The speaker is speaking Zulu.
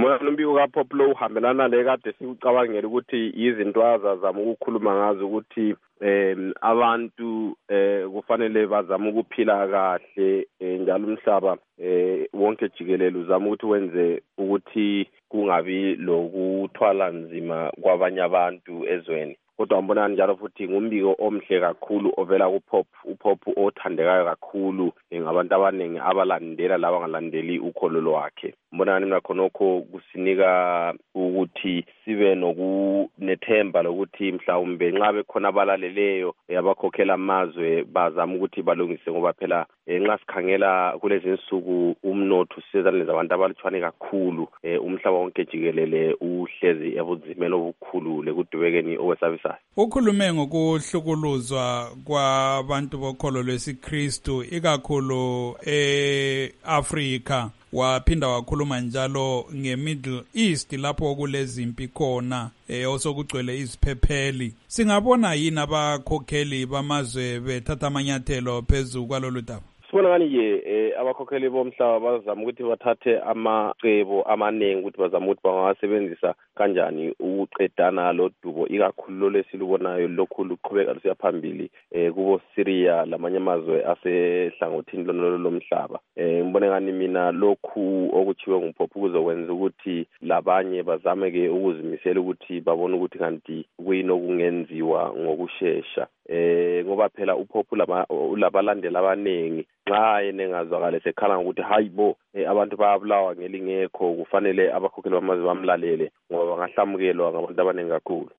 Moya umbiko kaPop lo uhambelana le kade sikucabangela ukuthi izinto azazama ukukhuluma ngazo ukuthi abantu kufanele bazama ukuphila kahle njalo umhlaba wonke jikelele uzama ukuthi wenze ukuthi kungabi lokuthwala nzima kwabanye abantu ezweni. Kodwa ngibona njalo futhi ngumbiko omhle kakhulu ovela uPop othandekayo kakhulu ngabantu abaningi abalandela laba ngalandeli ukholo lwakhe. Ngibona mina khonokho kusinika ukuthi sibe nethemba lokuthi mhlawumbe nxa bekhona abalaleleyo abakhokhela amazwe bazama ukuthi balungise, ngoba phela nxa sikhangela kulezi insuku umnotho usezandleni zabantu abalutshwane kakhulu. Umhlaba wonke jikelele uhlezi ebunzimeni obukhulu lekudubekeni okwesabisayo. Ukhulume ngokuhlukuluzwa kwabantu bokholo lwesiKristu ikakhulu eAfrika, waphinda wakhuluma njalo ngeMiddle East lapho kulezimpi khona osokugcwele iziphepheli. Singabona yini abakhokheli bamazwe bethatha amanyathelo phezu kwalolu daba? Sibona ngani abakhokheli bomhlaba bazama ukuthi bathathe amacebo amaningi ukuthi bazama ukuthi bangawasebenzisa kanjani ukuqedana lodubo, ikakhulu lesilubonayo lokhu luqhubeka lusiya phambili kubo Syria lamanye amazwe asehlangothini lomhlaba. Ngibone ngani mina lokhu okuchiwe nguPop kuzokwenza ukuthi labanye bazame ukuzimisela ukuthi babone ukuthi kanti kuyini okungenziwa ngokusheshsha. Ngoba phela uPop ulabalandeli abaningi. Nxa yena engazwakala sekhala ukuthi hayibo abantu bayabulawa ngelingekho, kufanele abakhokheli bamazwe bamlalele ngoba bangahlamukelwa ngabantu abaningi kakhulu.